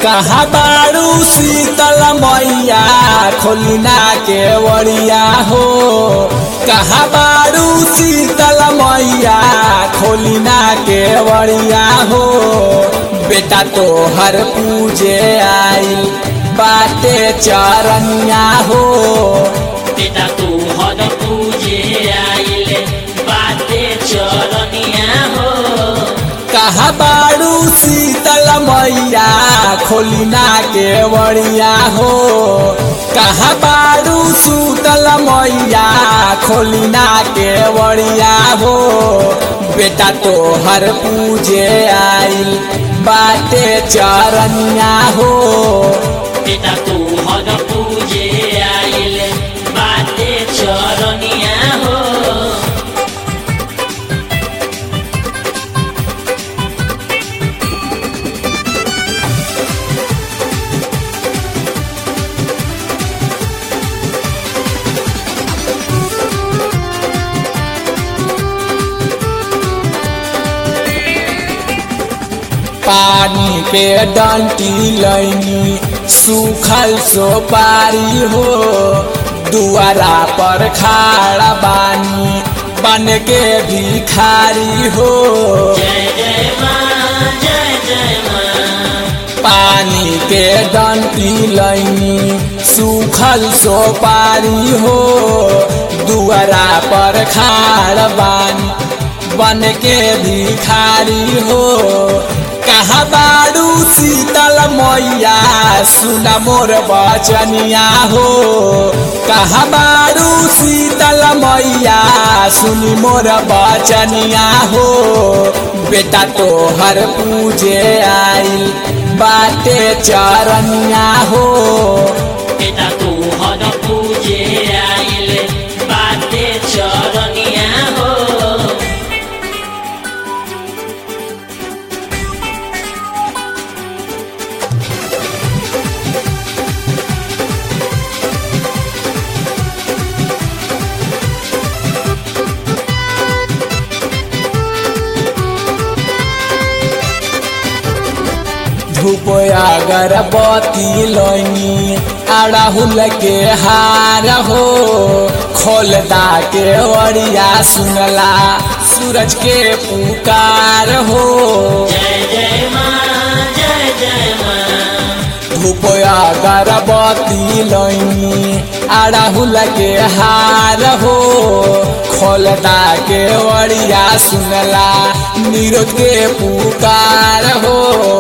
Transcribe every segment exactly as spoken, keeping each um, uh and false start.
कहाँ बारू शीतल मैया खोलिना के वरिया हो। कहाँ बारू शीतल मैया खोलिना के वरिया हो। बेटा तो हर पूजे आइल बाटे चरनिया हो। बेटा तू हर पूजे आइल बाटे चरनिया हो। कहाँ बारू शीतल मैया खोलिना के वरिया हो। कहाँ बारू शीतल मैया खोलिना के वरिया हो। बेटा तो हर पूजे आइल बाटे चरनिया हो। बेटा तू हर पूजे आइल बाटे चरनिया हो। पानी के डंटी लैनी सूखल सोपारी हो। दुआरा पर खाड़ा बानी बन के भिखारी हो। जय जय माँ जय जय माँ। पानी के डंटी लैनी सूखल सोपारी हो। दुआरा पर खाड़ा बानी बन के भिखारी हो। कहाँ बारू शीतल मैया सुना मोर बचनिया हो। कहाँ बारू शीतल मैया सुनी मोर बचनिया हो। बेटा तो हर पूजे आइल बाटे चरनिया हो। बेटा तू हर पूजे आइल बाटे चरनिया हो। धूप अगरबत्ती लैनी अड़हुल के हार हो। खोलदा के वरिया सुनला सूरज के पुकार हो। जय जय माँ जय जय माँ। धूप अगरबत्ती लैनी अड़हुल के हार हो। खोलदा के वरिया सुनला नीरज के पुकार हो।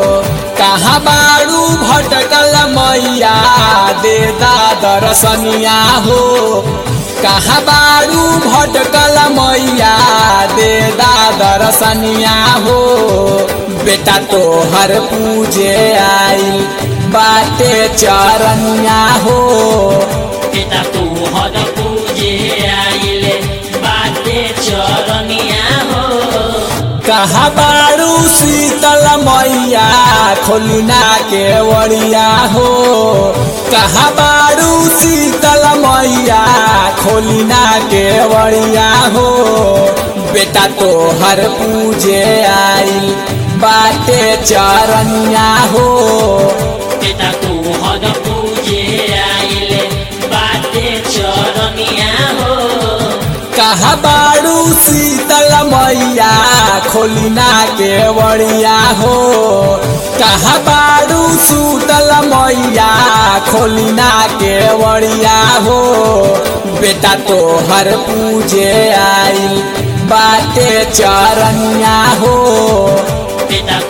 कहाँ बारू भटकल मैया दे दर्शनिया हो। कहाँ बारू भटकल मैया दे दर्शनिया हो। बेटा तो हर पूजे आइल बाटे चरनिया हो। बेटा तू हर पूजे आइल बाटे चरनिया हो। कहाँ बारू शीतल मैया खोलिना के वरिया हो। कहाँ बारू शीतल मैया खोलिना के वरिया हो। बेटा तो हर पूजे आइल बाटे चरनिया हो। बेटा तू हर पूजे आइल बाटे चरनिया हो। कहाँ बारू शीतल मैया खोलिना के वरिया हो। कहाँ बारू शीतल मैया खोलिना के वरिया हो। बेटा तो हर पूजे आइल बाटे चरनिया हो। बेटा